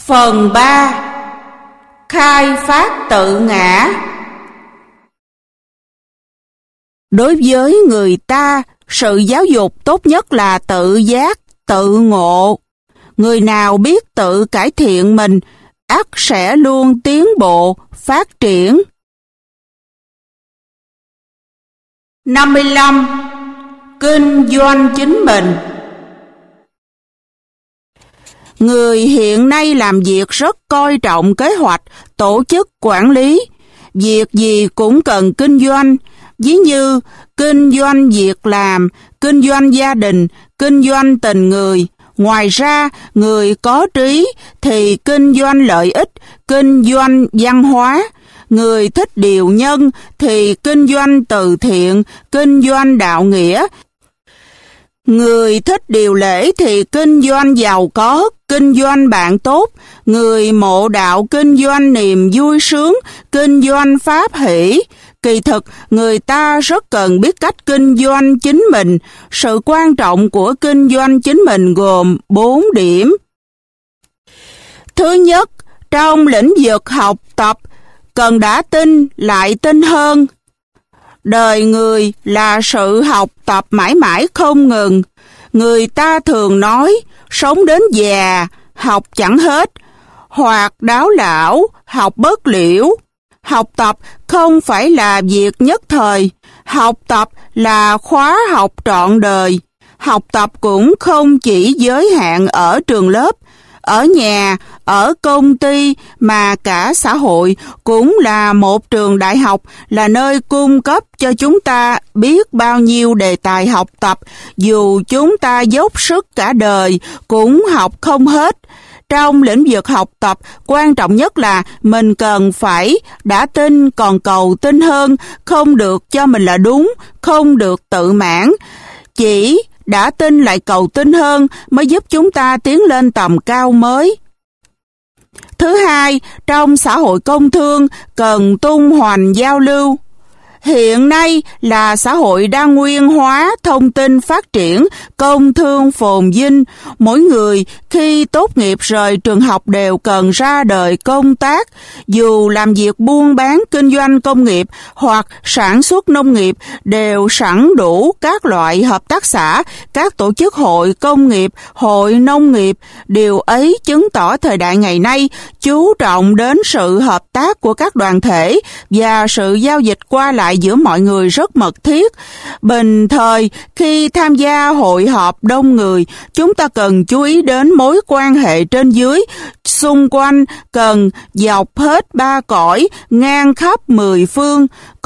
Phần 3. Khai phát tự ngã. Đối với người ta, sự giáo dục tốt nhất là tự giác, tự ngộ. Người nào biết tự cải thiện mình, ắt sẽ luôn tiến bộ, phát triển. 55. Kinh doanh chính mình. Người hiện nay làm việc rất coi trọng kế hoạch, tổ chức, quản lý. Việc gì cũng cần kinh doanh, ví như kinh doanh việc làm, kinh doanh gia đình, kinh doanh tình người. Ngoài ra, người có trí thì kinh doanh lợi ích, kinh doanh văn hóa. Người thích điều nhân thì kinh doanh từ thiện, kinh doanh đạo nghĩa. Người thích điều lễ thì kinh doanh giàu có, kinh doanh bạn tốt. Người mộ đạo kinh doanh niềm vui sướng, kinh doanh pháp hỷ. Kỳ thực, người ta rất cần biết cách kinh doanh chính mình. Sự quan trọng của kinh doanh chính mình gồm 4 điểm. Thứ nhất, trong lĩnh vực học tập, cần đã tin lại tin hơn. Đời người là sự học tập mãi mãi không ngừng. Người ta thường nói, sống đến già, học chẳng hết, hoặc đáo lão, học bất liễu. Học tập không phải là việc nhất thời, học tập là khóa học trọn đời. Học tập cũng không chỉ giới hạn ở trường lớp, ở nhà, ở công ty mà cả xã hội cũng là một trường đại học, là nơi cung cấp cho chúng ta biết bao nhiêu đề tài học tập, dù chúng ta dốc sức cả đời cũng học không hết. Trong lĩnh vực học tập, quan trọng nhất là mình cần phải đã tin còn cầu tin hơn, không được cho mình là đúng, không được tự mãn. Chỉ đã tin lại cầu tin hơn mới giúp chúng ta tiến lên tầm cao mới. Thứ hai, trong xã hội công thương cần tung hoành giao lưu. Hiện nay là xã hội đa nguyên hóa, thông tin phát triển, công thương phồn vinh. Mỗi người khi tốt nghiệp rời trường học đều cần ra đời công tác. Dù làm việc buôn bán, kinh doanh công nghiệp hoặc sản xuất nông nghiệp đều sẵn đủ các loại hợp tác xã, các tổ chức hội công nghiệp, hội nông nghiệp. Điều ấy chứng tỏ thời đại ngày nay chú trọng đến sự hợp tác của các đoàn thể và sự giao dịch qua lại giữa mọi người rất mật thiết. Bình thời, khi tham gia hội họp đông người, chúng ta cần chú ý đến mối quan hệ trên dưới, xung quanh, cần dọc hết 3 cõi, ngang khắp 10 phương.